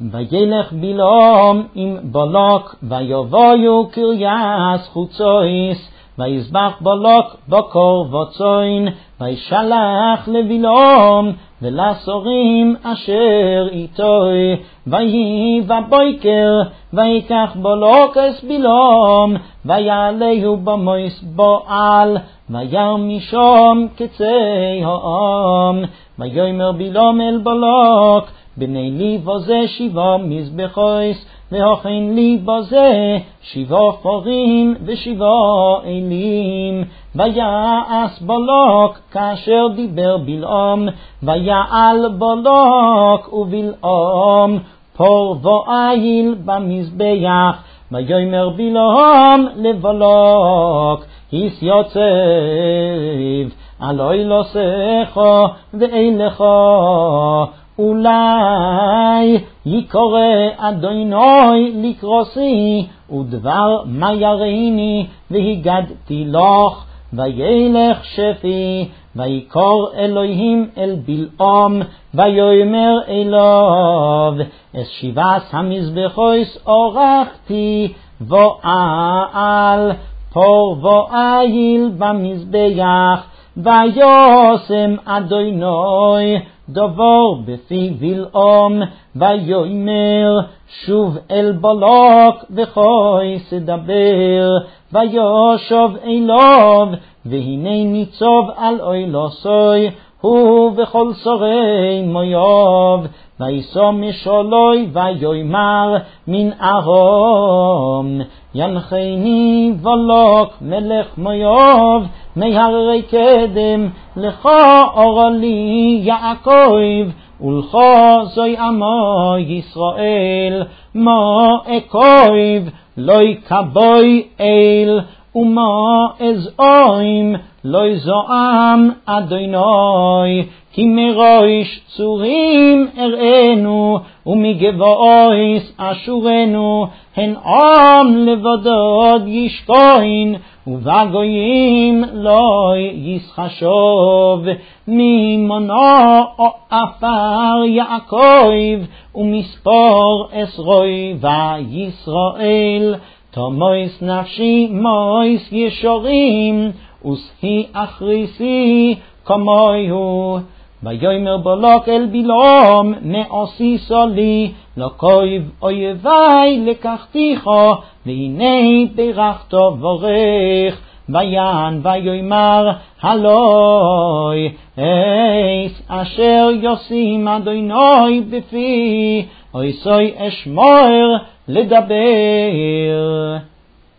וילך בלעם עם בלק ויבואו קריית חוצויס ויזבח בלק בקר וצאן וישלח לבלעם ולסורים אשר איתו ויהי בבוקר ויקח בלק את בלעם ויעלהו במויס בעל וירא משם קצי העם ויאמר בלעם אל בלק בני לי בזה 7 מזבחויס והכן לי בזה 7 פרים ו7 אלים ויעש בלק כאשר דיבר בלעם ויעל בלק ובלעם פור ואיל במזבח ויאמר בלעם לבלק היס יוצב עלי לוסך ואילך אולי יקרא אדוני לקרוסי ודבר מה יראיני והגדתי לך וילך שפי ויקרא אלוהים אל בלעם ויאמר אליו את 7 המזבחויס ערכתי ועל פור ואיל במזבח וישם אדוני דבר בפי בלעם ויאמר שוב אל בלק וכויס דבר וישוב אליו והנה ניצב על אוילוסוי הוא וכל שרי מויאב וישא משלוי ויאמר מן ארם ינחני בלק מלך מויאב מהררי קדם לך אורה לי יעקב ולך זוי עמו ישראל מה אקויב לא יקבוי אל ומה אזעם לא יזעם אדוני כי מראש צורים אראנו ומגבעויס אשורנו הן עם לבדד ישכון ובגויים לא ישחשוב ממונה עפר יעקב ומספור עשרוי וישראל תמויס נפשי מויס ישורים ושהי אחריסי כמוהו ויאמר בלק אל בלעם נעשיסו לי לקויב אויבי לקחתיך והנה ברכת ברך ויען ויאמר הלוי אס אשר ישים אדוני בפי אויסוי אשמור לדבר